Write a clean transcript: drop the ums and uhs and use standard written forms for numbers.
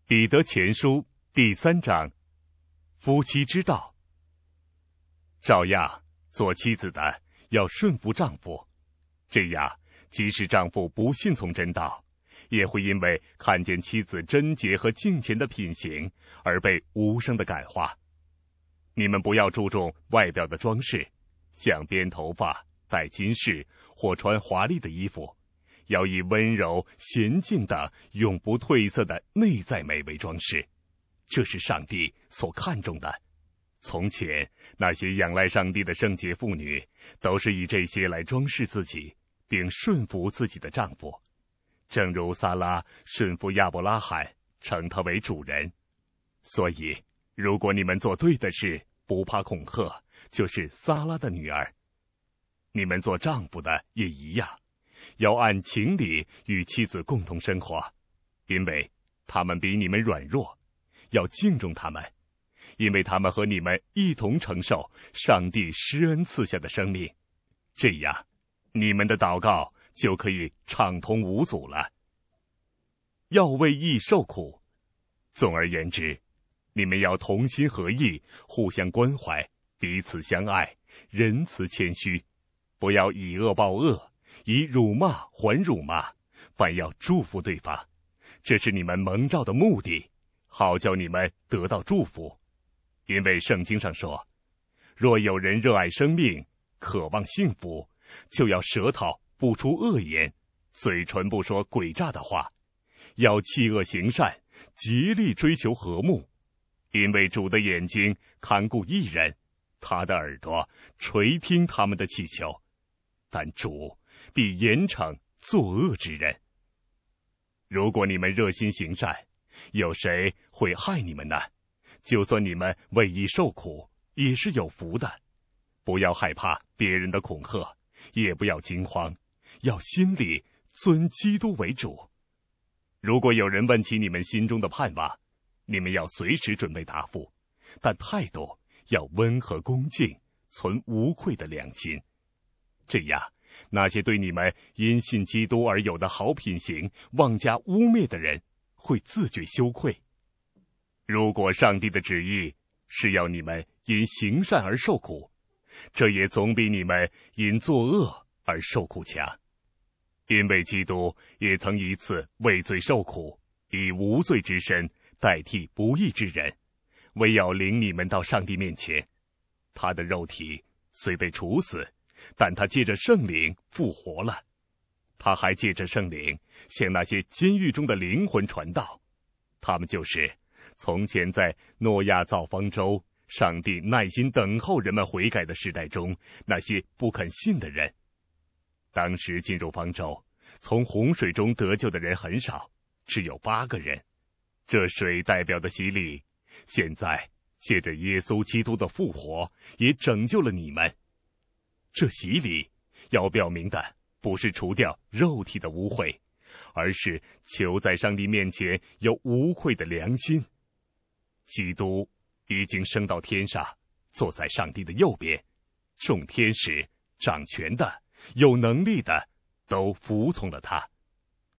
彼得前书第3章，夫妻之道。照样，做妻子的要顺服丈夫，这样即使丈夫不信从真道，也会因为看见妻子贞洁和敬虔的品行而被无声的感化。你们不要注重外表的装饰，像编头发、戴金饰或穿华丽的衣服，要以温柔娴静的永不褪色的内在美为装饰，这是上帝所看重的。从前那些仰赖上帝的圣洁妇女，都是以这些来装饰自己，并顺服自己的丈夫，正如撒拉顺服亚伯拉罕，称他为主人。所以如果你们做对的事，不怕恐吓，就是撒拉的女儿。你们做丈夫的也一样，要按情理与妻子共同生活，因为他们比你们软弱，要敬重他们，因为他们和你们一同承受上帝施恩赐下的生命，这样你们的祷告就可以畅通无阻了。要为义受苦，总而言之，你们要同心合意，互相关怀，彼此相爱，仁慈谦虚，不要以恶报恶，以辱骂还辱骂，反要祝福对方，这是你们蒙召的目的，好叫你们得到祝福。因为圣经上说，若有人热爱生命，渴望幸福，就要舌头不出恶言，嘴唇不说诡诈的话，要弃恶行善，竭力追求和睦。因为主的眼睛看顾义人，他的耳朵垂听他们的祈求，但主必严惩作恶之人。如果你们热心行善，有谁会害你们呢？就算你们为义受苦，也是有福的。不要害怕别人的恐吓，也不要惊慌，要心里尊基督为主。如果有人问起你们心中的盼望，你们要随时准备答复，但态度要温和恭敬，存无愧的良心。这样，那些对你们因信基督而有的好品行妄加污蔑的人，会自觉羞愧。如果上帝的旨意是要你们因行善而受苦，这也总比你们因作恶而受苦强。因为基督也曾一次为罪受苦，以无罪之身代替不义之人，为要领你们到上帝面前。他的肉体虽被处死，但他借着圣灵复活了。他还借着圣灵向那些监狱中的灵魂传道，他们就是从前在诺亚造方舟，上帝耐心等候人们悔改的时代中那些不肯信的人。当时进入方舟，从洪水中得救的人很少，只有8个人。这水代表的洗礼，现在借着耶稣基督的复活，也拯救了你们。这洗礼要表明的不是除掉肉体的污秽，而是求在上帝面前有无愧的良心。基督已经升到天上，坐在上帝的右边，众天使、掌权的、有能力的都服从了他。